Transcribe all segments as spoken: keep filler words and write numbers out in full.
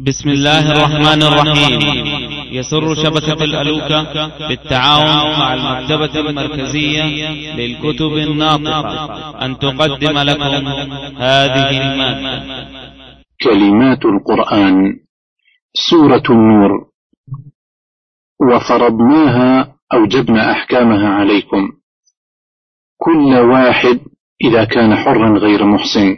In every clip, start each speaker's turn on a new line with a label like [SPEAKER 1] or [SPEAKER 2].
[SPEAKER 1] بسم الله الرحمن الرحيم. يسر شبكة الألوكة بالتعاون مع المكتبة المركزية للكتب الناطقة أن تقدم لكم هذه المادة.
[SPEAKER 2] كلمات القرآن، سورة النور. وفرضناها أوجبنا أحكامها عليكم، كل واحد إذا كان حرا غير محسن.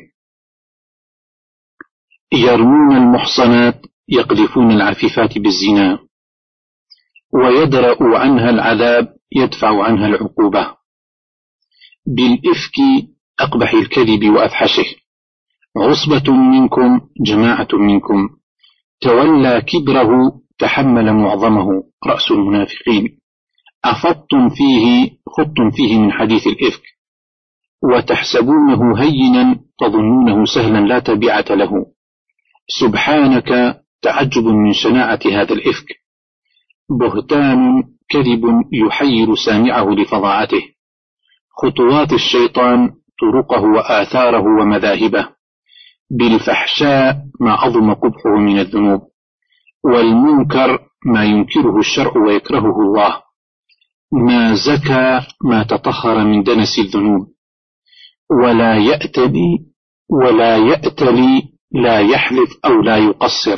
[SPEAKER 2] يرمون المحصنات يقذفون العفيفات بالزنا، ويدرأ عنها العذاب يدفع عنها العقوبة. بالإفك أقبح الكذب وأفحشه، عصبة منكم جماعة منكم، تولى كبره تحمل معظمه، رأس المنافقين. أفضتم فيه خضتم فيه من حديث الإفك، وتحسبونه هينا تظنونه سهلا لا تبعة له. سبحانك، تعجب من شناعة هذا الإفك. بهتان كذب يحير سامعه لفظاعته. خطوات الشيطان، طرقه وآثاره ومذاهبه. بالفحشاء ما عظم قبحه من الذنوب، والمنكر ما ينكره الشرع ويكرهه الله. ما زكى ما تطهر من دنس الذنوب. ولا يأتلي ولا يأتلي لا يحلف أو لا يقصر.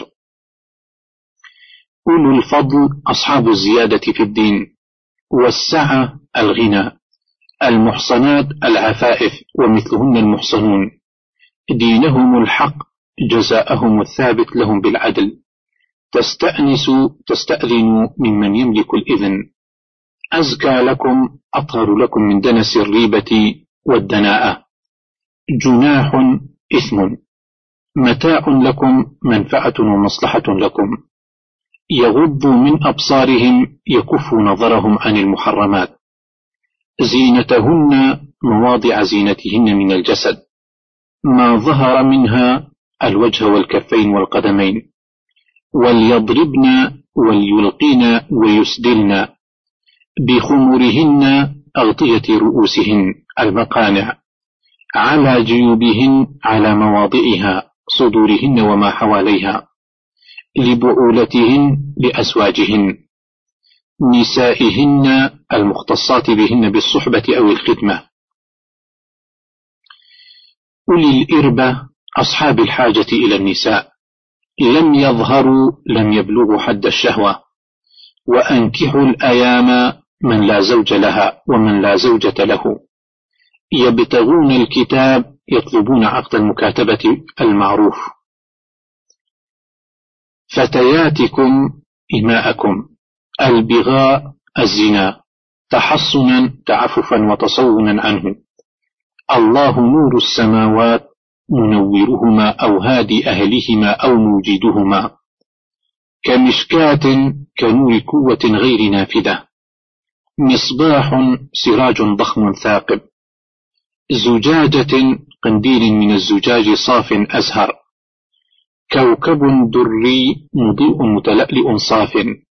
[SPEAKER 2] أولو الفضل أصحاب الزيادة في الدين، والسعة الغنى. المحصنات العفائف ومثلهن المحصنون، دينهم الحق جزاءهم الثابت لهم بالعدل. تستأنس تستأذن ممن يملك الإذن. أزكى لكم أطهر لكم من دنس الريبة والدناءة. جناح إثم، متاع لكم منفعة ومصلحة لكم. يغضوا من أبصارهم يكفوا نظرهم عن المحرمات. زينتهن مواضع زينتهن من الجسد، ما ظهر منها الوجه والكفين والقدمين. وليضربن وليلقين ويسدلن بخمرهن أغطية رؤوسهن، المقانع، على جيوبهن على مواضعها، صدورهن وما حواليها. لبعولتهن لأزواجهن، نسائهن المختصات بهن بالصحبة أو الخدمة. أولي الإربة أصحاب الحاجة إلى النساء، لم يظهروا لم يبلغوا حد الشهوة. وأنكحوا الأيام من لا زوج لها ومن لا زوجة له. يبتغون الكتاب يطلبون عقد المكاتبة المعروف. فتياتكم إماءكم، البغاء الزنا، تحصنا تعففا وتصونا عنه. الله نور السماوات منورهما أو هادي أهلهما أو موجدهما. كمشكاة كنور قوة غير نافذة. مصباح سراج ضخم ثاقب. زجاجة قنديل من الزجاج صاف أزهر. كوكب دري مضيء متلألئ صاف.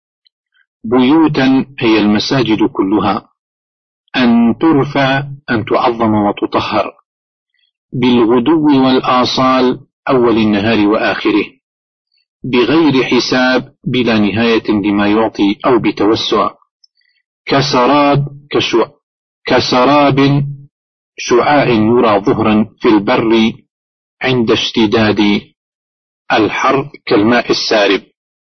[SPEAKER 2] بيوتا هي المساجد كلها. أن ترفع أن تعظم وتطهر. بالغدو والآصال، أول النهار وآخره. بغير حساب، بلا نهاية لما يعطي أو بتوسع. كسراب كشو كسراب شعاع يرى ظهرا في البر عند اشتداد الحر كالماء السارب.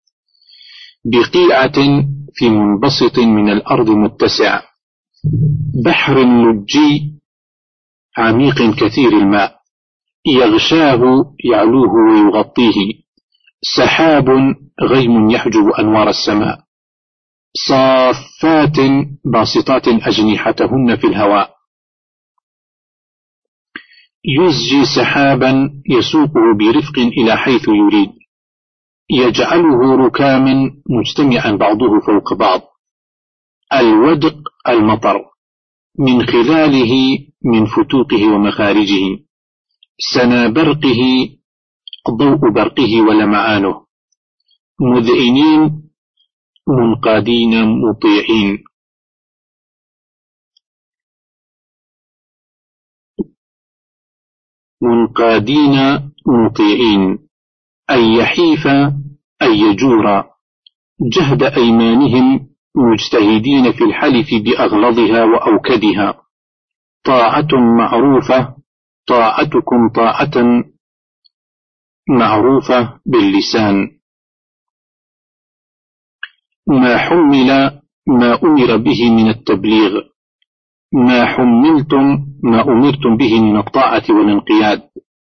[SPEAKER 2] بقيعة في منبسط من الأرض متسع. بحر لجي عميق كثير الماء، يغشاه يعلوه ويغطيه. سحاب غيم يحجب أنوار السماء. صافات باسطات أجنحتهن في الهواء. يزجي سحابا يسوقه برفق إلى حيث يريد. يجعله ركاما مجتمعا بعضه فوق بعض. الودق المطر، من خلاله من فتوقه ومخارجه. سنا برقه ضوء برقه ولمعانه. مذعنين منقادين مطيعين. منقادين مطيعين، أي يحيف أي يجور جهد أيمانهم مجتهدين في الحلف بأغلظها وأوكدها. طاعة معروفة، طاعتكم طاعة معروفة باللسان. ما حمل ما أمر به من التبليغ، ما حملتم ما أمرتم به من الطاعة والانقياد.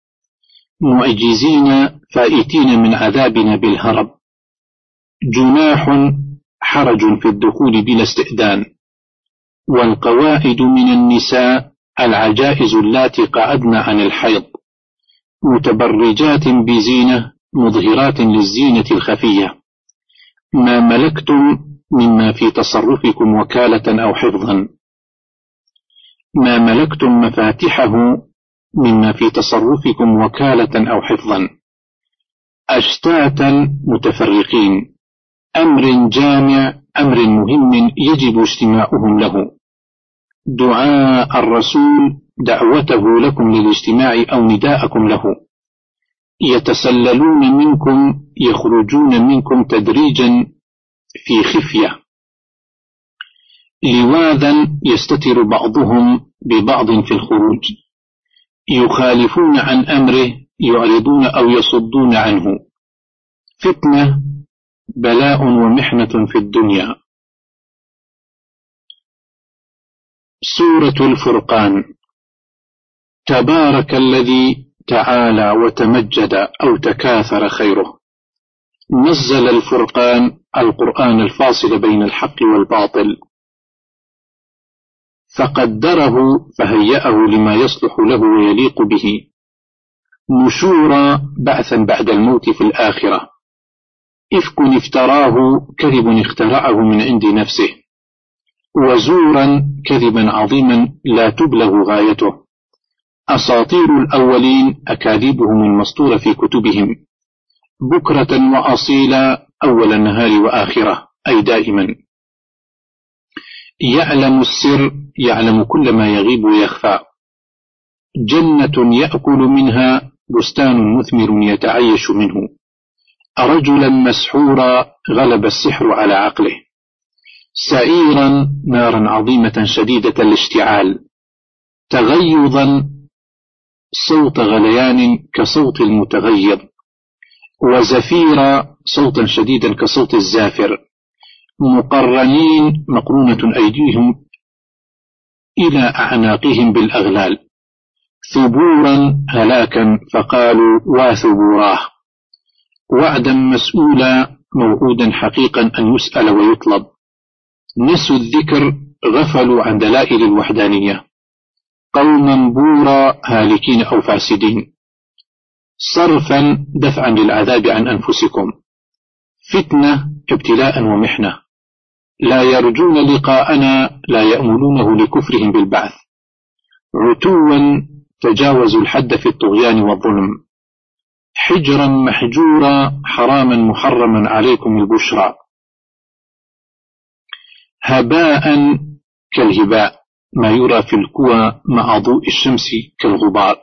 [SPEAKER 2] معجزين فائتين من عذابنا بالهرب. جناح حرج في الدخول بلا استئذان. والقواعد من النساء العجائز اللاتي قعدن عن الحيض، متبرجات بزينة مظهرات للزينة الخفية. ما ملكتم مما في تصرفكم وكالة أو حفظا، ما ملكتم مفاتحه مما في تصرفكم وكالة أو حفظا. أشتاتا متفرقين. أمر جامع، أمر مهم يجب اجتماعهم له. دعاء الرسول دعوته لكم للاجتماع أو نداءكم له. يتسللون منكم، يخرجون منكم تدريجا في خفية. لواذا يستتر بعضهم ببعض في الخروج. يخالفون عن أمره، يعرضون أو يصدون عنه. فتنة، بلاء ومحنة في الدنيا. سورة الفرقان. تبارك الذي تعالى وتمجد أو تكاثر خيره، نزل الفرقان القرآن الفاصل بين الحق والباطل، فقدره فهيأه لما يصلح له ويليق به. نشورا، بعثا بعد الموت في الآخرة. إفك افتراه، كذب اخترعه من عند نفسه. وزورا، كذبا عظيما لا تبلغ غايته. أساطير الأولين، أكاذيبهم المسطورة في كتبهم. بكرة وأصيلا، أول النهار وآخرة، أي دائما. يعلم السر، يعلم كل ما يغيب ويخفى. جنة يأكل منها، بستان مثمر يتعيش منه. رجلا مسحورا، غلب السحر على عقله. سعيرا، نارا عظيمة شديدة الاشتعال. تغيظا، صوت غليان كصوت المتغيظ. وزفيرا، صوتا شديدا كصوت الزافر. مقرنين، مقرونة أيديهم إلى أعناقهم بالأغلال. ثبورا، هلاكا، فقالوا واثبوراه. وعدا مسؤولا، موعودا حقيقا أن يسأل ويطلب. نسوا الذكر، غفلوا عن دلائل الوحدانية. قوما بورا، هالكين أو فاسدين. صرفا، دفعا للعذاب عن أنفسكم. فتنة، ابتلاء ومحنة. لا يرجون لقاءنا، لا يأملونه لكفرهم بالبعث. عتوا، تجاوزوا الحد في الطغيان والظلم. حجرا محجورا، حراما محرما عليكم البشرى. هباء، كالهباء، ما يرى في الكوى مع ضوء الشمس كالغبار.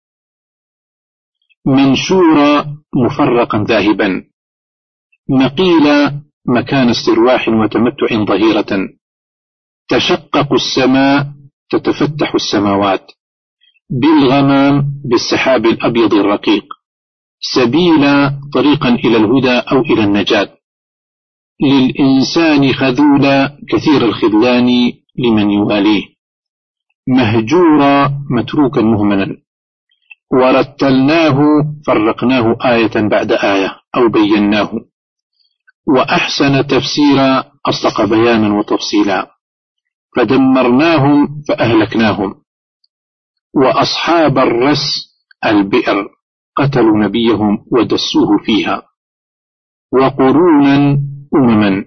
[SPEAKER 2] منشورا، مفرقا ذاهبا. مقيلا، مكان استرواح وتمتع ظهيرة. تشقق السماء، تتفتح السماوات. بالغمام، بالسحاب الأبيض الرقيق. سبيلا، طريقا إلى الهدى أو إلى النجاة. للإنسان خذولا، كثير الخذلان لمن يواليه. مهجورا، متروكا مهملا. ورتلناه، فرقناه آية بعد آية أو بيناه. وأحسن تفسيرا، أصدق بيانا وتفصيلا. فدمرناهم فأهلكناهم. وأصحاب الرس، البئر، قتلوا نبيهم ودسوه فيها. وقرونا، أمما.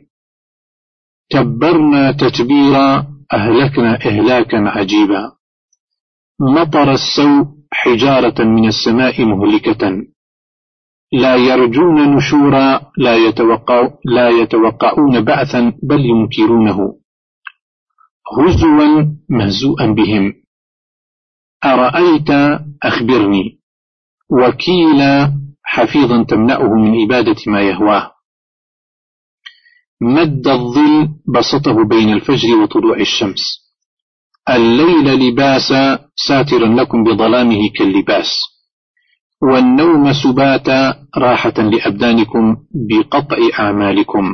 [SPEAKER 2] تبرنا تتبيرا، أهلكنا إهلاكا عجيبا. مطر السوء، حجارة من السماء مهلكة. لا يرجون نشورا، لا, يتوقع لا يتوقعون بعثا بل ينكرونه. هزوا، مهزوءا بهم. أرأيت، أخبرني. وكيلا، حفيظا تمنعه من عبادة ما يهواه. مد الظل بسطه بين الفجر وطلوع الشمس. الليل لباسا ساترا لكم بظلامه كاللباس، والنوم سباتا راحة لأبدانكم بقطع أعمالكم.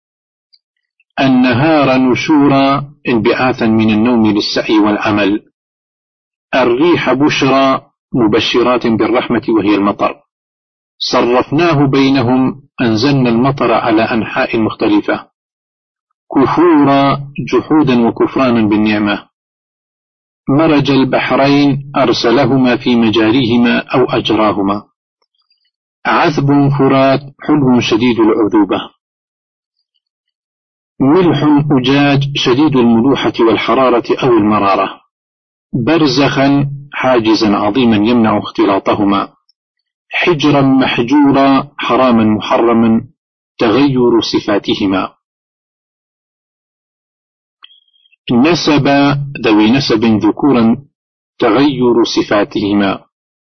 [SPEAKER 2] النهار نشورا انبعاثا من النوم للسعي والعمل. الريح بشرى مبشرات بالرحمة وهي المطر. صرفناه بينهم أنزلنا المطر على أنحاء مختلفة. كفورا جحودا وكفرانا بالنعمة. مرج البحرين أرسلهما في مجاريهما أو أجراهما. عذب فرات حلو شديد العذوبة. ملح أجاج شديد الملوحة والحرارة أو المرارة. برزخا حاجزا عظيما يمنع اختلاطهما. حجرا محجورا حراما محرما تغير صفاتهما. نسبا ذوي نسب ذكورا تغير صفاتهما.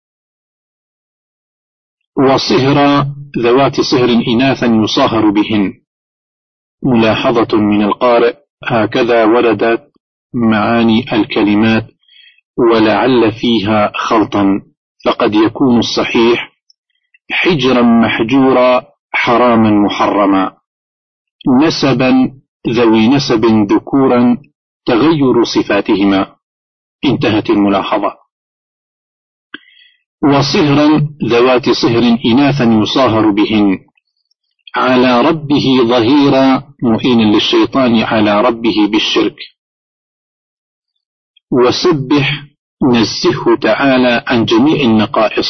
[SPEAKER 2] وصهرا ذوات صهر إناثا يصاهر بهن. ملاحظة من القارئ: هكذا وردت معاني الكلمات ولعل فيها خلطا، فقد يكون الصحيح حجرا محجورا حراما محرما، نسبا ذوي نسب ذكورا تغير صفاتهما. انتهت الملاحظة. وصهرا ذوات صهر إناثا يصاهر بهن. على ربه ظهيرا معينا للشيطان على ربه بالشرك. وسبح نزهه تعالى عن جميع النقائص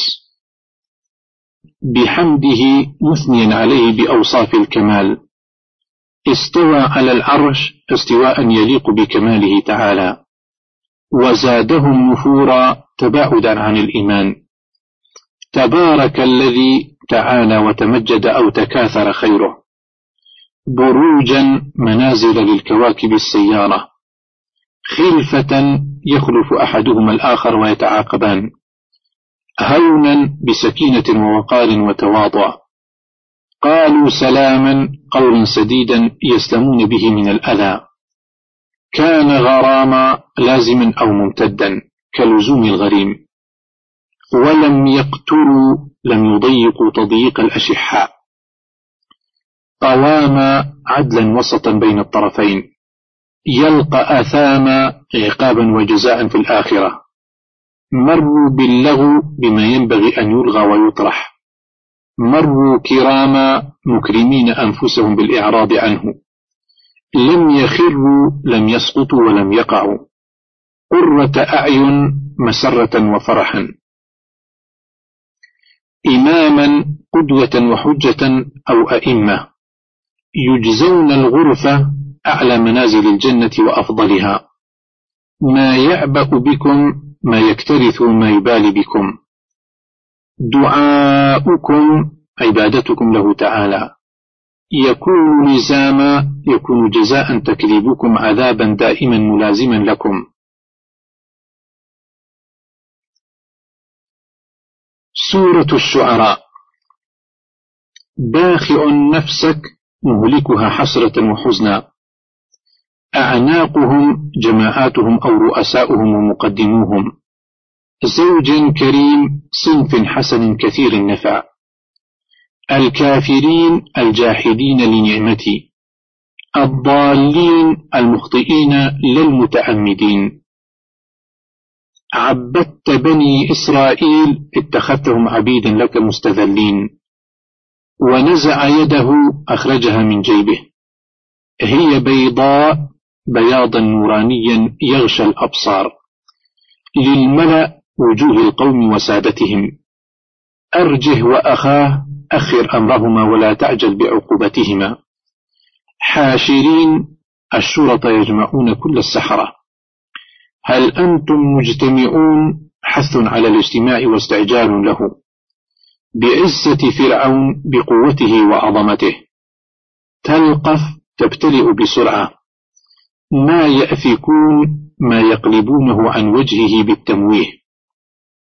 [SPEAKER 2] بحمده مثنيا عليه بأوصاف الكمال. استوى على العرش استواء يليق بكماله تعالى. وزادهم نفورا تباعدا عن الإيمان. تبارك الذي تعالى وتمجد أو تكاثر خيره. بروجا منازل للكواكب السيارة. خلفة يخلف أحدهما الآخر ويتعاقبان. هونا بسكينة ووقار وتواضع. قالوا سلاما قولا سديدا يسلمون به من الأذى. كان غراما لازما أو ممتدا كلزوم الغريم. ولم يقتلوا لم يضيقوا تضييق الأشحاء. قواما عدلا وسطا بين الطرفين. يلقى آثاما عقابا وجزاء في الآخرة. مروا باللغو بما ينبغي أن يلغى ويطرح. مروا كراما مكرمين أنفسهم بالإعراض عنه. لم يخروا لم يسقطوا ولم يقعوا. قرة أعين مسرة وفرحا. إماما قدوة وحجة أو أئمة. يجزون الغرفة أعلى منازل الجنة وأفضلها. ما يعبأ بكم ما يكترث ما يبالي بكم. دعاؤكم عبادتكم له تعالى. يكون لزاما يكون جزاء تكذيبكم عذابا دائما ملازما لكم. سورة الشعراء. باخع نفسك مهلكها حسرة وحزنا. أعناقهم جماعاتهم أو رؤساؤهم ومقدموهم. زوج كريم صنف حسن كثير النفع. الكافرين الجاحدين لنعمتي. الضالين المخطئين للمتعمدين. عبدت بني إسرائيل اتخذتهم عبيدا لك مستذلين. ونزع يده أخرجها من جيبه. هي بيضاء بياضا نورانيا يغشى الأبصار. للملأ وجوه القوم وسادتهم. أرجه وأخاه أخر أمرهما ولا تعجل بعقوبتهما. حاشرين الشرطة يجمعون كل السحرة. هل أنتم مجتمعون حث على الاجتماع واستعجال له. بعزة فرعون بقوته وعظمته. تلقف تبتلئ بسرعة. ما يأفكون ما يقلبونه عن وجهه بالتمويه.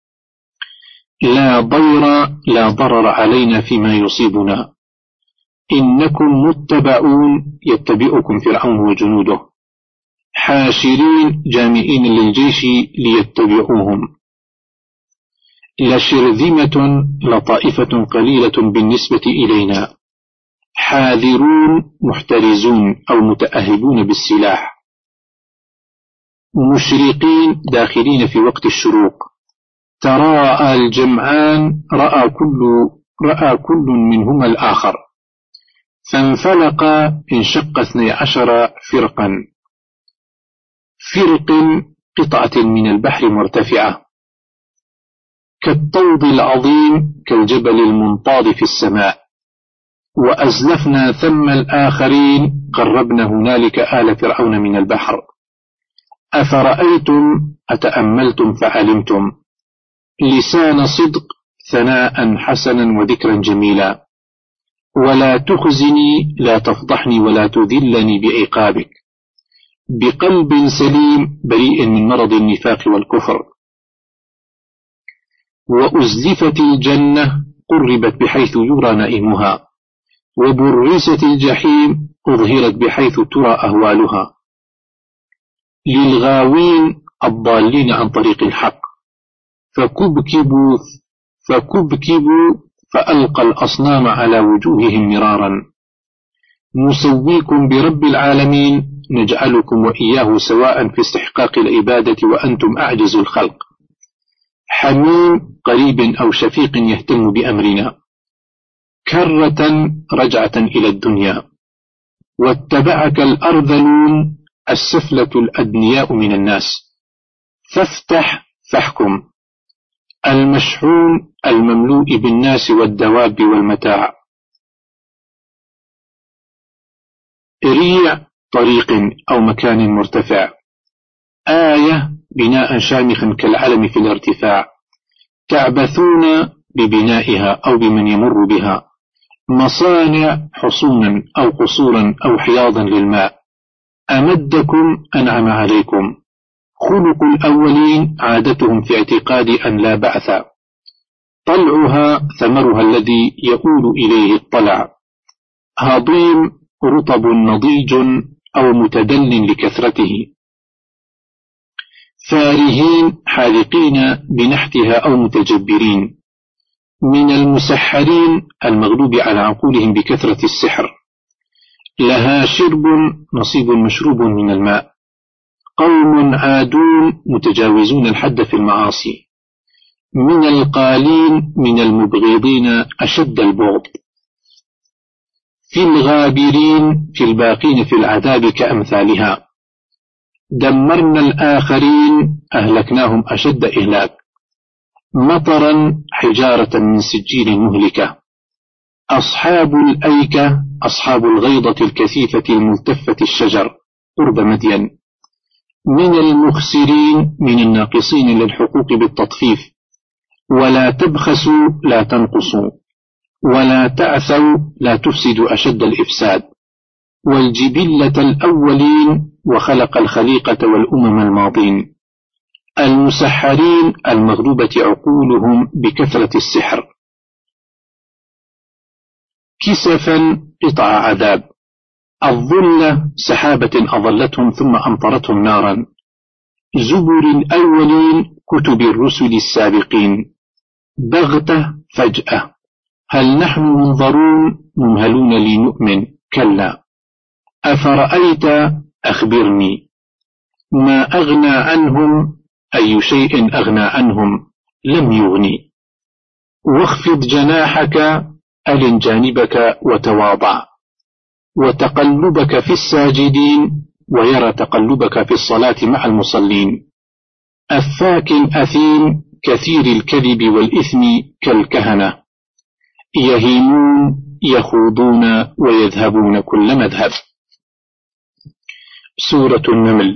[SPEAKER 2] لا ضير لا ضرر علينا فيما يصيبنا. إنكم متبعون يتبعكم فرعون وجنوده، حاشرين جامعين للجيش ليتبعوهم. لشرذمة لطائفة قليلة بالنسبة إلينا، حاذرون محترزون أو متأهبون بالسلاح، مشرقين داخلين في وقت الشروق. تراءى الجمعان، رأى كل, رأى كل منهما الآخر، فانفلق انشق اثني عشر فرقا، فرق قطعة من البحر مرتفعة كالطود العظيم كالجبل المنطاد في السماء. وأزلفنا ثم الآخرين، قربنا هنالك آل فرعون من البحر. أفرأيتم أتأملتم فعلمتم، لسان صدق ثناء حسنا وذكرا جميلا. ولا تخزني لا تفضحني ولا تذلني بعقابك، بقلب سليم بريء من مرض النفاق والكفر. وأزلفت الجنة قربت بحيث يرى نائمها، وبرزت الجحيم أظهرت بحيث ترى أهوالها. للغاوين الضالين عن طريق الحق، فكبكبوا فكبكبوا فألقى الأصنام على وجوههم مرارا. نسويكم برب العالمين، نجعلكم وإياه سواء في استحقاق العبادة وأنتم أعجز الخلق. حميم قريب أو شفيق يهتم بأمرنا، كرة رجعة إلى الدنيا. واتبعك الأرذلون، السفلة الأدنياء من الناس. فافتح فاحكم، المشحون المملوء بالناس والدواب والمتاع. ريع طريق أو مكان مرتفع. آية بناء شامخا كالعلم في الارتفاع. تعبثون ببنائها أو بمن يمر بها. مصانع حصونا أو قصورا أو حياضا للماء. أمدكم أنعم عليكم. خلق الأولين عادتهم في اعتقاد أن لا بعث. طلعها ثمرها الذي يؤول إليه الطلع. هضيم رطب نضيج أو متدل لكثرته. فارهين حاذقين بنحتها أو متجبرين. من المسحرين المغلوب على عقولهم بكثرة السحر. لها شرب نصيب مشروب من الماء. قوم عادون متجاوزون الحد في المعاصي. من القالين من المبغضين أشد البغض. في الغابرين في الباقين في العذاب كأمثالها. دمرنا الآخرين أهلكناهم أشد إهلاك. مطرا حجارة من سجيل مهلكة. أصحاب الأيكة أصحاب الغيضة الكثيفة الملتفة الشجر قرب مدين. من المخسرين من الناقصين للحقوق بالتطفيف. ولا تبخسوا لا تنقصوا، ولا تعثوا لا تفسدوا أشد الإفساد. والجبلة الأولين وخلق الخليقة والأمم الماضين. المسحرين المغلوبة عقولهم بكثرة السحر. كسفا قطع عذاب. الظلة سحابة أظلتهم ثم أمطرتهم نارا. زبر الأولين كتب الرسل السابقين. بغتة فجأة. هل نحن منظرون ممهلون لنؤمن؟ كلا. أفرأيت أخبرني. ما أغنى عنهم أي شيء أغنى عنهم لم يغني. واخفض جناحك ألن جانبك وتواضع. وتقلبك في الساجدين ويرى تقلبك في الصلاة مع المصلين. أفاك أثيم كثير الكذب والإثم كالكهنة. يهيمون يخوضون ويذهبون كل مذهب. سورة النمل.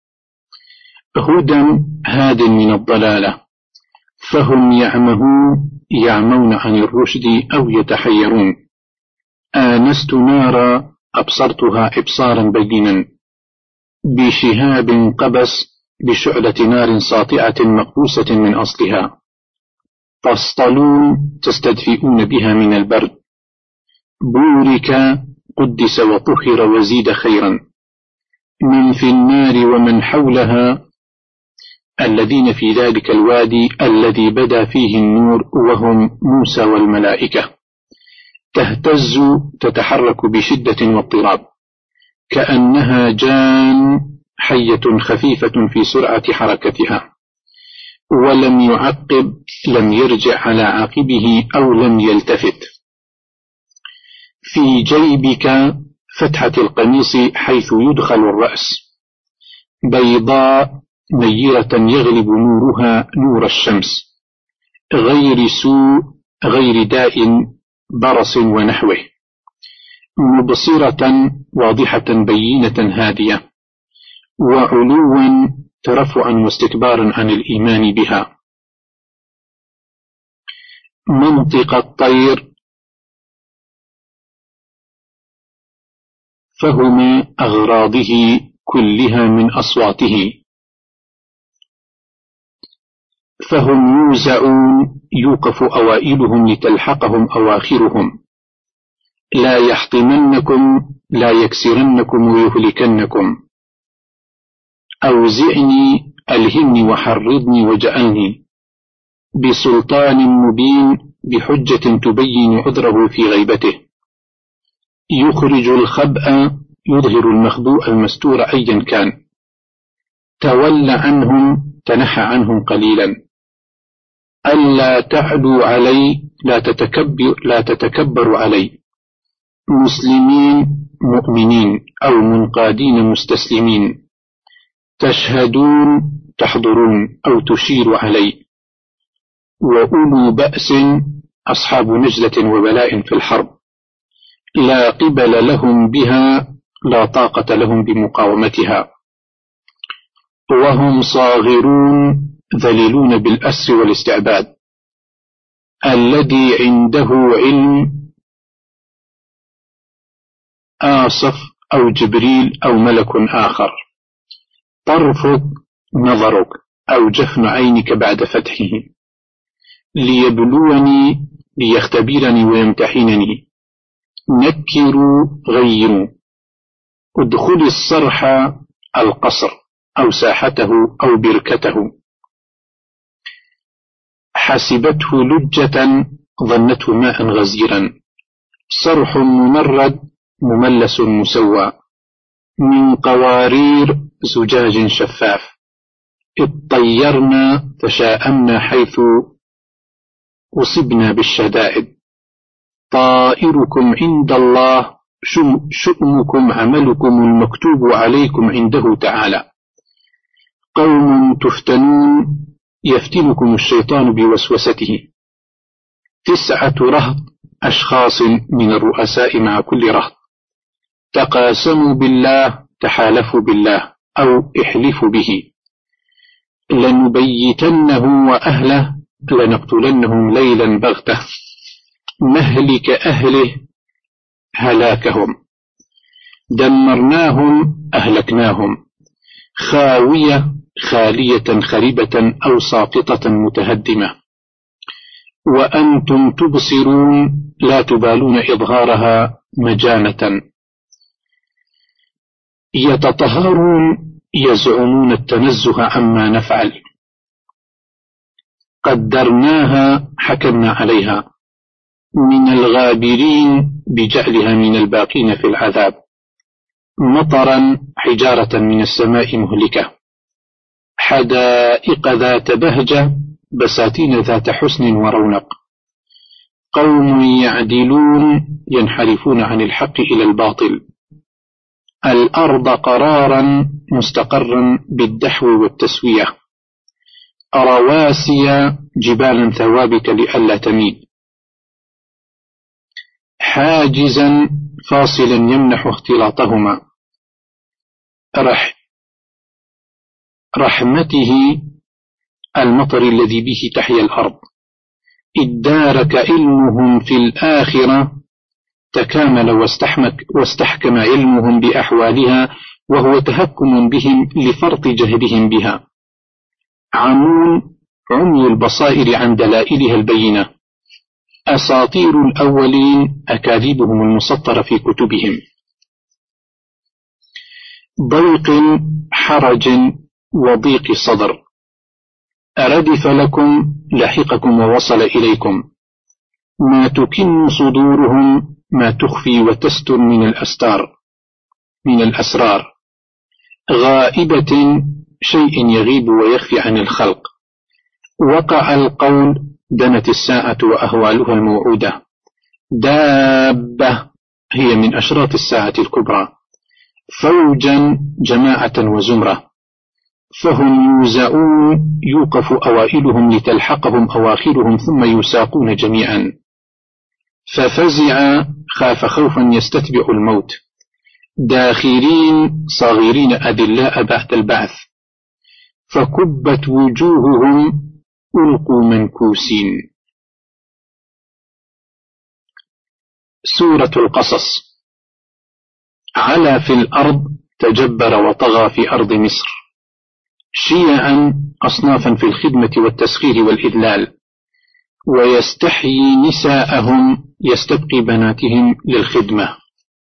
[SPEAKER 2] هدى هاد من الضلالة، فهم يعمهون يعمون عن الرشد أو يتحيرون. آنست نارا أبصرتها إبصارا بينا. بشهاب قبس بشعلة نار ساطعة مقبوسة من أصلها. تصطلون تستدفئون بها من البرد. بورك قدس وطهر وزيد خيرا من في النار ومن حولها الذين في ذلك الوادي الذي بدا فيه النور وهم موسى والملائكة، تهتز تتحرك بشدة واضطراب كأنها جان حية خفيفة في سرعة حركتها، ولم يعقب، لم يرجع على عاقبه أو لم يلتفت. في جيبك فتحة القميص حيث يدخل الرأس، بيضاء نيرة يغلب نورها نور الشمس، غير سوء غير داء برص ونحوه، مبصرة واضحة بينة هادية، وعلوا ترفعا واستكبارا عن الإيمان بها. منطق الطير فهم أغراضه كلها من أصواته، فهم يوزعون يوقف أوائلهم لتلحقهم أواخرهم، لا يحطمنكم لا يكسرنكم ويهلكنكم. أوزعني ألهمني وحرضني وجعلني بسلطان مبين بحجة تبين عذره في غيبته، يخرج الخبأ يظهر المخبوء المستور أيا كان، تولى عنهم تنحى عنهم قليلا، ألا تعلوا علي لا تتكبر, لا تتكبر علي، مسلمين مؤمنين أو منقادين مستسلمين، تشهدون تحضرون أو تشير علي، وأولو بأس أصحاب نجلة وبلاء في الحرب، لا قبل لهم بها لا طاقة لهم بمقاومتها، وهم صاغرون ذليلون بالأسر والاستعباد، الذي عنده علم آصف أو جبريل أو ملك آخر، طرفك نظرك أو جفن عينك بعد فتحه، ليبلوني ليختبرني ويمتحنني، نكروا غيروا، ادخل الصرح القصر أو ساحته أو بركته، حسبته لجة ظنته ماء غزيرا، صرح ممرد مملس مسوى، من قوارير زجاج شفاف، اطيرنا تشاءمنا حيث أصبنا بالشدائد، طائركم عند الله شؤمكم عملكم المكتوب عليكم عنده تعالى، قوم تفتنون يفتنكم الشيطان بوسوسته، تسعة رهط أشخاص من الرؤساء مع كل رهط، تقاسموا بالله تحالفوا بالله أو احلفوا به، لنبيتنه وأهله لنقتلنهم ليلا بغتة، مهلك أهله هلاكهم، دمرناهم أهلكناهم، خاوية خالية خربة أو ساقطة متهدمة، وأنتم تبصرون لا تبالون إظهارها مجانة، يتطهرون يزعمون التنزه عما نفعل، قدرناها حكمنا عليها، من الغابرين بجعلها من الباقين في العذاب، مطرا حجارة من السماء مهلكة، حدائق ذات بهجة بساتين ذات حسن ورونق، قوم يعدلون ينحرفون عن الحق إلى الباطل، الأرض قرارا مستقرا بالدحو والتسوية، رواسي جبالا ثوابت لئلا تميد، حاجزا فاصلا يمنح اختلاطهما، رح رحمته المطر الذي به تحيا الأرض، ادارك علمهم في الآخرة، تكامل واستحكم علمهم بأحوالها، وهو تهكم بهم لفرط جهدهم بها، عمون عمي البصائر عن دلائلها البينة، أساطير الأولين أكاذيبهم المسطرة في كتبهم. ضيق حرج وضيق صدر، أردف لكم لحقكم ووصل إليكم، ما تكن صدورهم ما تخفي وتستر من الأستار من الأسرار، غائبة شيء يغيب ويخفي عن الخلق. وقع القول دنت الساعة وأهوالها الموعودة. دابة هي من أشراط الساعة الكبرى. فوجا جماعة وزمرة، فهم يوزعون يوقف أوائلهم لتلحقهم أواخرهم ثم يساقون جميعا. ففزع خاف خوفا يستتبع الموت، داخرين صغيرين أذلاء بعد البعث، فكبت وجوههم ألقوا منكوسين. سورة القصص. علا في الأرض تجبر وطغى في أرض مصر، شيعا أصنافا في الخدمة والتسخير والإذلال، ويستحيي نساءهم يستبقي بناتهم للخدمة.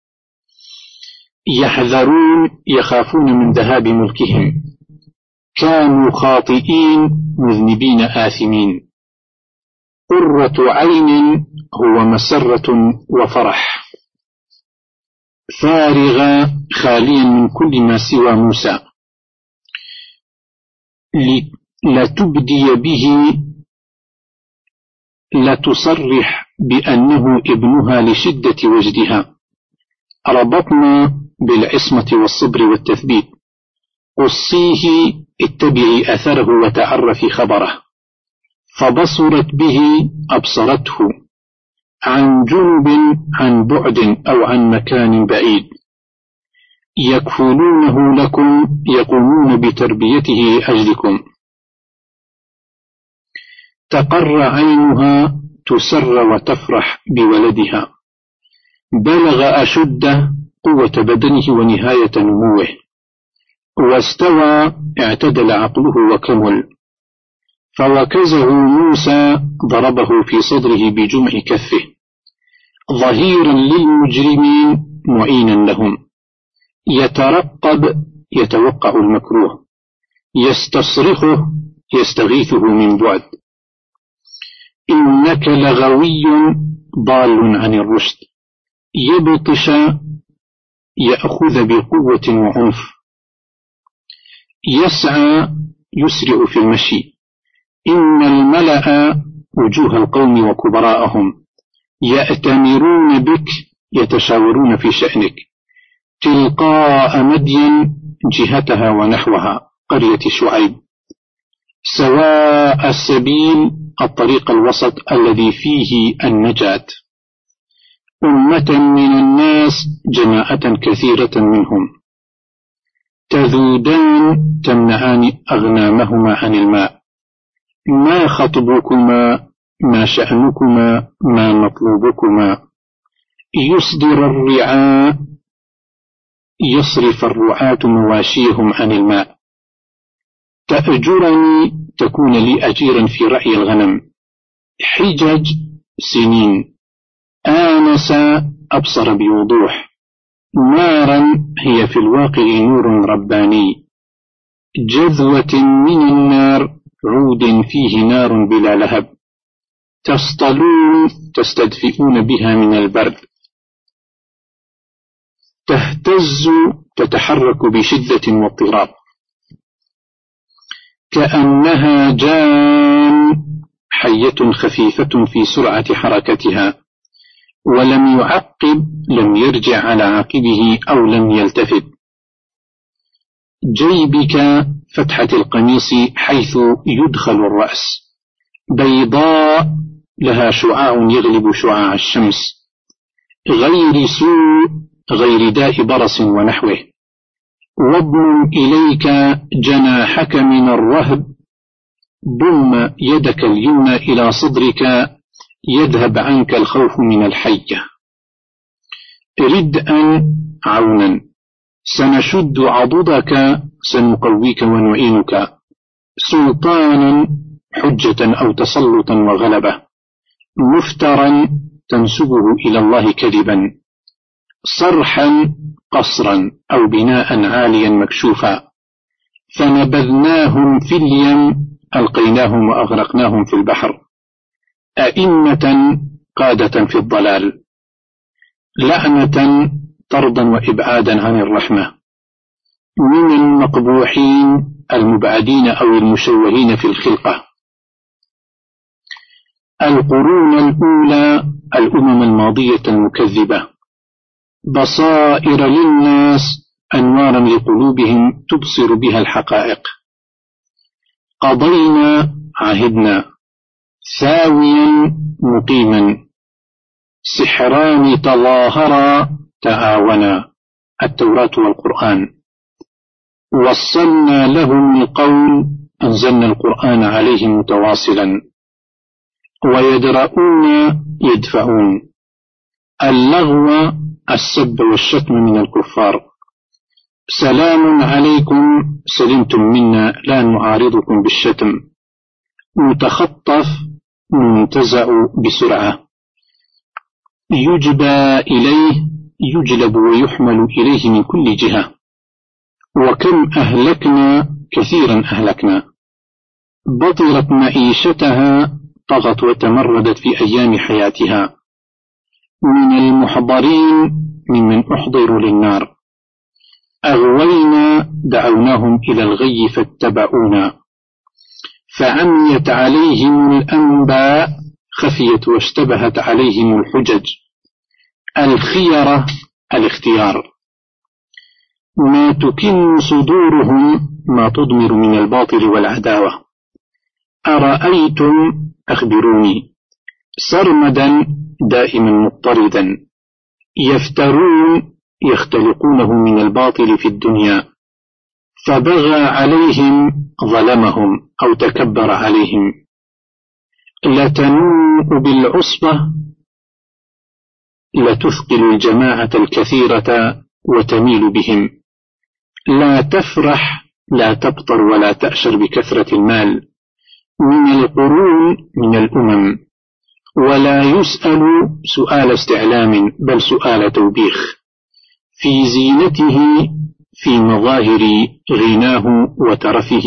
[SPEAKER 2] يحذرون يخافون من ذهاب ملكهم، كانوا خاطئين مذنبين آثمين. قرة عين هو مسرة وفرح، فارغا خاليا من كل ما سوى موسى، لتبدي به لتصرح بأنه ابنها لشدة وجدها. ربطنا بالعصمة والصبر والتثبيت. قصيه اتبعي أثره وتعرفي خبره. فبصرت به أبصرته، عن جنب عن بعد أو عن مكان بعيد. يكفلونه لكم يقومون بتربيته لأجلكم. تقر عينها تسر وتفرح بولدها. بلغ أشده قوة بدنه ونهاية نموه، واستوى اعتدل عقله وكمل. فوكزه موسى ضربه في صدره بجمع كفه، ظهيرا للمجرمين معينا لهم. يترقب يتوقع المكروه، يستصرخه يستغيثه من بعد. إنك لغوي ضال عن الرشد. يبطش يأخذ بقوة وعنف. يسعى يسرع في المشي. إن الملأ وجوه القوم وكبراءهم يأتمرون بك يتشاورون في شأنك. تلقاء مدين جهتها ونحوها قرية شعيب. سواء السبيل الطريق الوسط الذي فيه النجاة. أمة من الناس جماعة كثيرة منهم. تذودان تمنعان أغنامهما عن الماء. ما خطبكما ما شأنكما ما مطلوبكما. يصدر الرعاء يصرف الرعاة مواشيهم عن الماء. تأجرني تكون لي أجيرا في رعي الغنم. حجج سنين. آنس أبصر بوضوح. نارا هي في الواقع نور رباني. جذوة من النار عود فيه نار بلا لهب. تصطلون تستدفئون بها من البرد. تهتز تتحرك بشدة واضطراب. كأنها جان حية خفيفة في سرعة حركتها، ولم يعقب لم يرجع على عقبه أو لم يلتفت. جيبك فتحة القميص حيث يدخل الرأس. بيضاء لها شعاع يغلب شعاع الشمس. غير سوء غير داء برص ونحوه. واضم إليك جناحك من الرهب. ضم يدك اليمنى إلى صدرك يذهب عنك الخوف من الحية. ردءا عونا. سنشد عضدك سنقويك ونعينك. سلطانا حجة أو تسلطا وغلبة. مفترا تنسبه إلى الله كذبا، صرحا قصرا أو بناء عاليا مكشوفا، فنبذناهم في اليم ألقيناهم وأغرقناهم في البحر، أئمة قادة في الضلال، لعنة طردا وإبعادا عن الرحمة، من المقبوحين المبعدين أو المشوهين في الخلقة. القرون الأولى الأمم الماضية المكذبة، بصائر للناس أنوارا لقلوبهم تبصر بها الحقائق. قضينا عهدنا، ثاويا مقيما، سحران تظاهرا تعاونا، التوراة والقرآن. وصلنا لهم القول، أنزلنا القرآن عليهم متواصلا. ويدرؤون يدفعون، اللغو السب والشتم من الكفار. سلام عليكم سلمتم منا لا نعارضكم بالشتم. متخطف منتزع بسرعة. يجبى إليه يجلب ويحمل إليه من كل جهة. وكم أهلكنا كثيرا أهلكنا. بطرت معيشتها، طغت وتمردت في أيام حياتها. من المحضرين ممن أحضروا للنار. أغوينا دعوناهم إلى الغي فاتبعونا. فعميت عليهم الأنباء، خفيت واشتبهت عليهم الحجج. الخيرة الاختيار. ما تكن صدورهم ما تضمر من الباطل والعداوة. أرأيتم أخبروني. سرمدا دائما مضطردا. يفترون يختلقونه من الباطل في الدنيا. فبغى عليهم ظلمهم أو تكبر عليهم. لتنوء بالعصبة، لتثقل الجماعة الكثيرة وتميل بهم. لا تفرح لا تبطر ولا تأشر بكثرة المال. من القرون من الأمم. ولا يسأل سؤال استعلام بل سؤال توبيخ. في زينته في مظاهر غناه وترفه.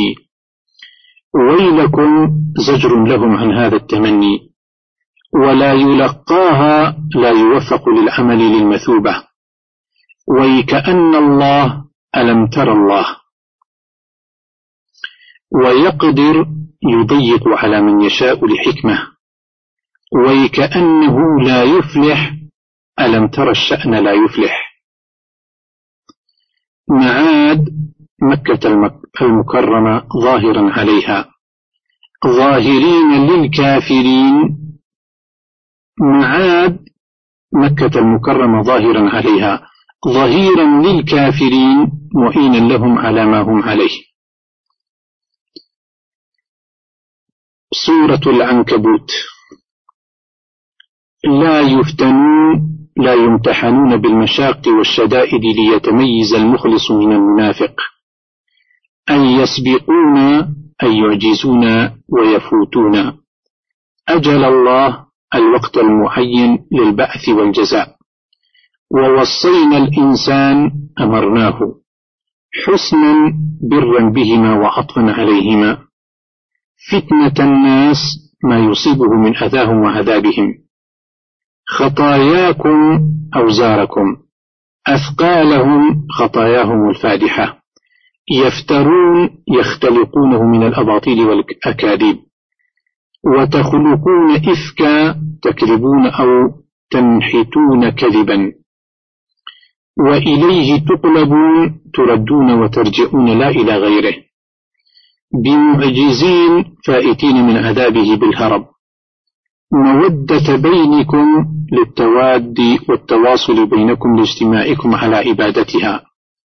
[SPEAKER 2] ويلكم زجر لهم عن هذا التمني. ولا يلقاها لا يوفق للعمل للمثوبة. ويكأن الله ألم تر الله. ويقدر يضيق على من يشاء لحكمة. ويكأنه لا يفلح ألم تر الشأن لا يفلح. معاد مكة المكرمة ظاهرا عليها. ظاهرين للكافرين. معاد مكة المكرمة ظاهرا عليها، ظهيرا للكافرين معينا لهم على ما هم عليه. سورة العنكبوت. لا يفتنون لا يمتحنون بالمشاق والشدائد ليتميز المخلص من المنافق. أن يسبقون أن يعجزون ويفوتون. أجل الله الوقت المعين للبعث والجزاء. ووصينا الإنسان أمرناه حسنا برا بهما وعطفا عليهما. فتنة الناس ما يصيبه من أذاهم وعذابهم. خطاياكم أوزاركم. أثقالهم خطاياهم الفادحة. يفترون يختلقونه من الأباطيل والأكاذيب. وتخلقون إفكا تكذبون أو تنحتون كذبا. وإليه تقلبون تردون وترجعون لا إلى غيره. بمعجزين فائتين من عذابه بالهرب. مودة بينكم للتواد والتواصل بينكم لاجتماعكم على عبادتها.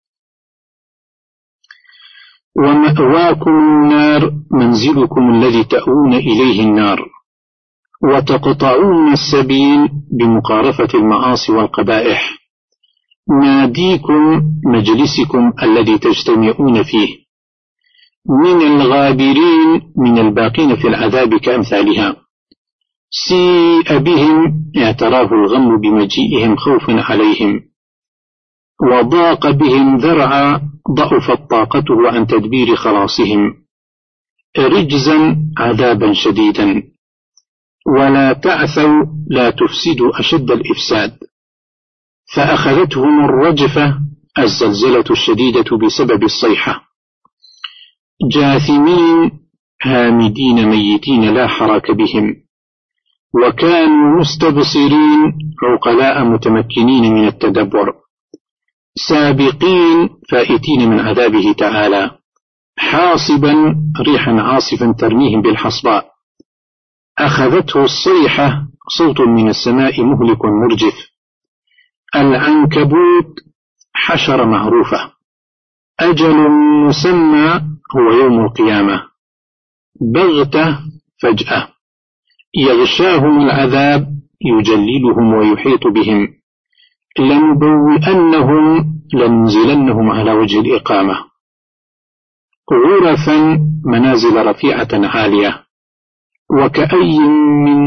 [SPEAKER 2] ومأواكم النار منزلكم الذي تأوون إليه النار. وتقطعون السبيل بمقارفة المعاصي والقبائح. ناديكم مجلسكم الذي تجتمعون فيه. من الغابرين من الباقين في العذاب كأمثالها. سيء بهم اعتراه الغم بمجيئهم خوفا عليهم، وضاق بهم ذرعا ضعفت طاقته عن تدبير خلاصهم، رجزا عذابا شديدا. ولا تعثوا لا تفسدوا أشد الإفساد، فأخذتهم الرجفة الزلزلة الشديدة بسبب الصيحة، جاثمين هامدين ميتين لا حراك بهم، وكانوا مستبصرين عقلاء متمكنين من التدبر، سابقين فائتين من عذابه تعالى، حاصبا ريحا عاصفا ترميهم بالحصباء، أخذته الصيحة صوت من السماء مهلك مرجف، العنكبوت حشر معروفة، أجل مسمى هو يوم القيامة، بغتة فجأة، يغشاهم العذاب يجللهم ويحيط بهم، لنبوئنهم لننزلنهم على وجه الإقامة، غرفا منازل رفيعة عالية، وكأي من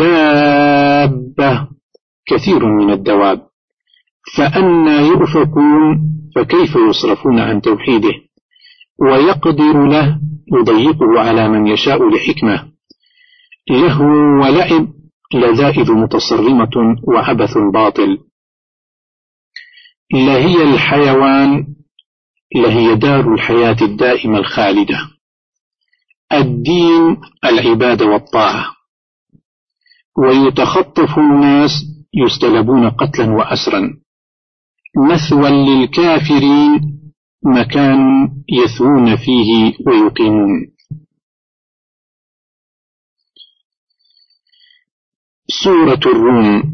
[SPEAKER 2] دابة كثير من الدواب، فأنا يؤفكون، فكيف يصرفون عن توحيده، ويقدر له يضيقه على من يشاء لحكمة، لهو ولعب لذائذ متصرمة وعبث باطل، لهي الحيوان لهي دار الحياة الدائمة الخالدة، الدين العبادة والطاعة، ويتخطف الناس يستلبون قتلا وأسرا، مثوى للكافرين مكان يثوون فيه ويقيمون. سورة الروم.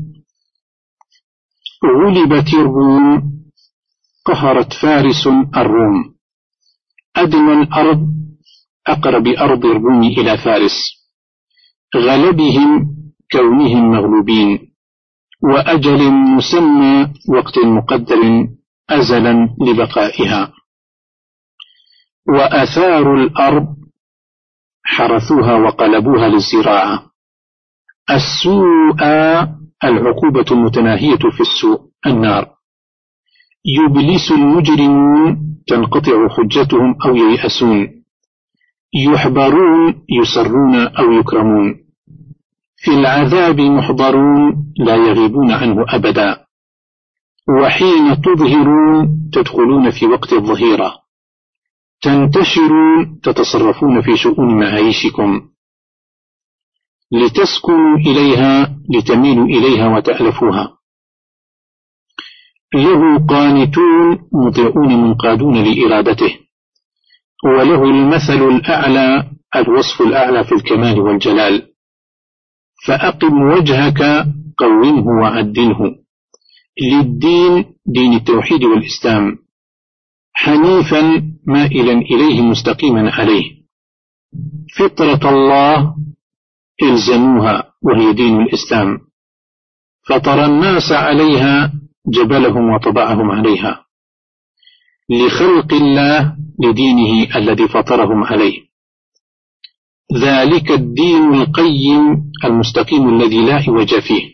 [SPEAKER 2] غلبت الروم، قهرت فارس الروم، أدنى الأرض أقرب أرض الروم إلى فارس، غلبهم كونهم مغلوبين، وأجل مسمى وقت مقدر أزلا لبقائها، وأثاروا الأرض حرثوها وقلبوها للزراعة، السوء العقوبة المتناهية في السوء النار، يبلس المجرمون تنقطع حجتهم أو ييأسون، يحبرون يسرون أو يكرمون، في العذاب محضرون لا يغيبون عنه أبدا، وحين تظهرون تدخلون في وقت الظهيرة، تنتشرون تتصرفون في شؤون معايشكم، لتسكنوا إليها لتميلوا إليها وتألفوها، له قانتون مطيعون منقادون لإرادته، وله المثل الأعلى الوصف الأعلى في الكمال والجلال، فأقم وجهك قومه وعدله للدين دين التوحيد والإسلام، حنيفا مائلا إليه مستقيما عليه، فطرة الله إلزموها وهي دين الإسلام، فطر الناس عليها جبلهم وطبعهم عليها، لخلق الله لدينه الذي فطرهم عليه، ذلك الدين القيم المستقيم الذي لا عوج فيه،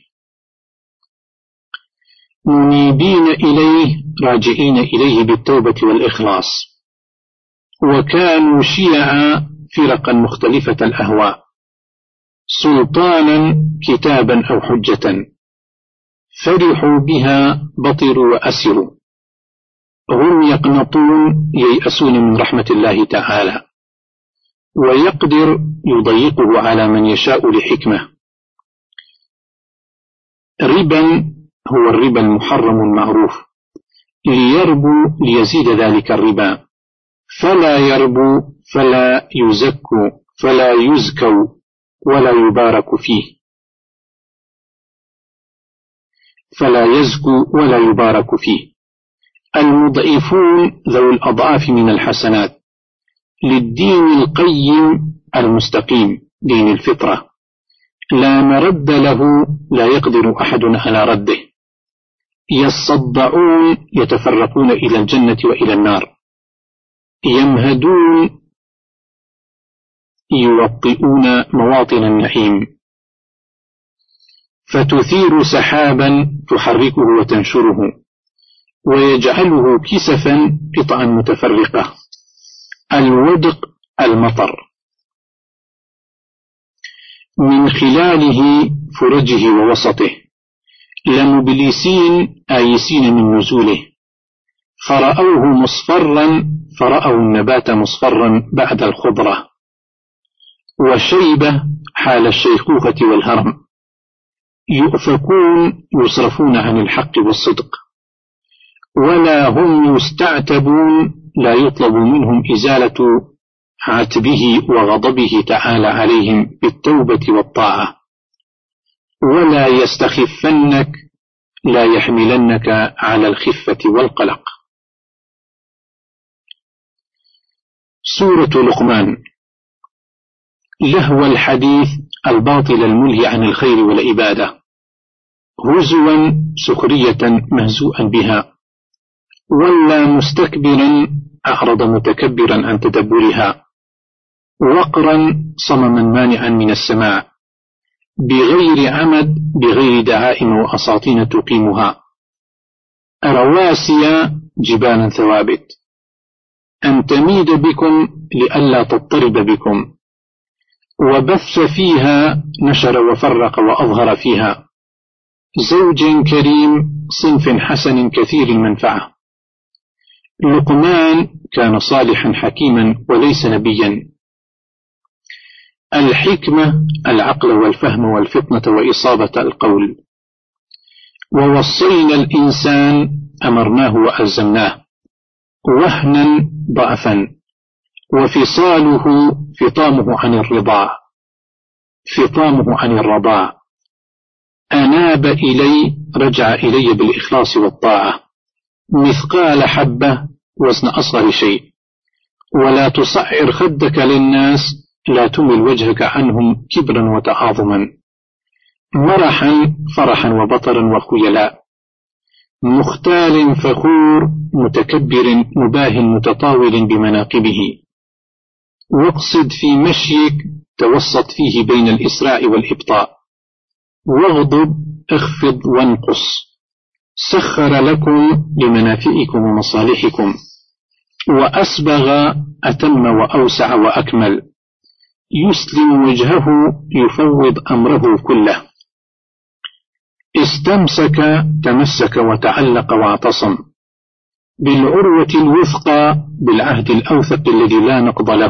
[SPEAKER 2] منيبين إليه راجعين إليه بالتوبة والإخلاص، وكانوا شيعا فرقا مختلفة الأهواء، سلطانا كتابا أو حجة، فرحوا بها بطروا وأسروا، هم يقنطون ييأسون من رحمة الله تعالى، ويقدر يضيقه على من يشاء لحكمة. ربا هو الربا المحرم المعروف، ليربو ليزيد ذلك الربا، فلا يربو فلا يزكوا فلا يزكوا ولا يبارك فيه، فلا يزكو ولا يبارك فيه، المضعفون ذو الأضعاف من الحسنات، للدين القيم المستقيم دين الفطرة، لا مرد له لا يقدر أحد على رده، يصدعون يتفرقون إلى الجنة وإلى النار، يمهدون يوطئون مواطن النعيم، فتثير سحابا تحركه وتنشره ويجعله كسفا قطعا متفرقة. الودق المطر، من خلاله فرجه ووسطه لمبلسين آيسين من نزوله، فرأوه مصفرا فرأوا النبات مصفرا بعد الخضرة، وشيبة حال الشيخوخة والهرم، يؤفكون يصرفون عن الحق والصدق، ولا هم يستعتبون لا يطلب منهم إزالة عتبه وغضبه تعالى عليهم بالتوبة والطاعة، ولا يستخفنك لا يحملنك على الخفة والقلق. سورة لقمان، لهو الحديث الباطل الملهي عن الخير والعبادة، هزوا سخرية مهزوءا بها، ولا مستكبرا أعرض متكبرا عن تدبرها، وقرا صمما مانعا من السماع، بغير عمد بغير دعائم وأساطين تقيمها، رواسي جبالا ثوابت، أن تميد بكم لئلا تضطرب بكم، وبث فيها نشر وفرق وأظهر فيها، زوج كريم صنف حسن كثير المنفعة. لقمان كان صالحا حكيما وليس نبيا. الحكمة العقل والفهم والفطنة وإصابة القول. ووصينا الإنسان أمرناه وألزمناه، وهنا ضعفا، وفصاله فطامه عن الرضاع فطامه عن الرضاع أناب إلي رجع إلي بالإخلاص والطاعة، مثقال حبة وزن أصغر شيء، ولا تصعر خدك للناس لا تمل وجهك عنهم كبرا وتعاظما، مرحا فرحا وبطرا وخيلاء، مختال فخور متكبر مباه متطاول بمناقبه، واقصد في مشيك توسط فيه بين الإسراع والإبطاء، واغضب اخفض وانقص، سخر لكم لمنافئكم ومصالحكم، وأسبغ أتم وأوسع وأكمل، يسلم وجهه يفوض أمره كله، استمسك تمسك وتعلق واعتصم، بالعروة الوثقى بالعهد الأوثق الذي لا نقض له،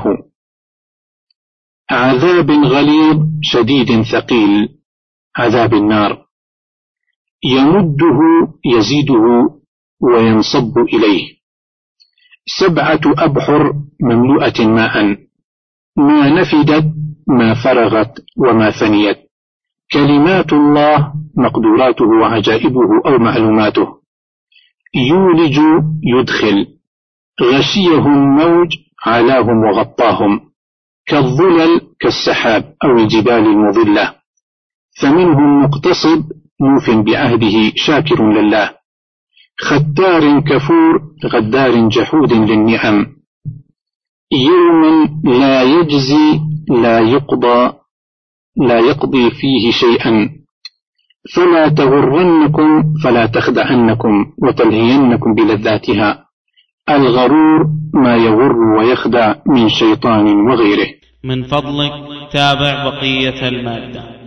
[SPEAKER 2] عذاب غليظ شديد ثقيل، عذاب النار، يمده يزيده وينصب إليه، سبعة أبحر مملوءة ماء، ما نفدت ما فرغت وما فنيت، كلمات الله مقدوراته وعجائبه أو معلوماته، يولج يدخل، غشيهم موج علاهم وغطاهم، كالظلل كالسحاب أو الجبال المظلة، فمنهم مقتصد موف بعهده شاكر لله، ختار كفور غدار جحود للنعم، يوم لا يجزي لا يقضى لا يقضي فيه شيئا، فلا تغرنكم فلا تخدعنكم وتلهينكم بلذاتها، الغرور ما يغر ويخدع من شيطان وغيره.
[SPEAKER 1] من فضلك تابع بقية المادة.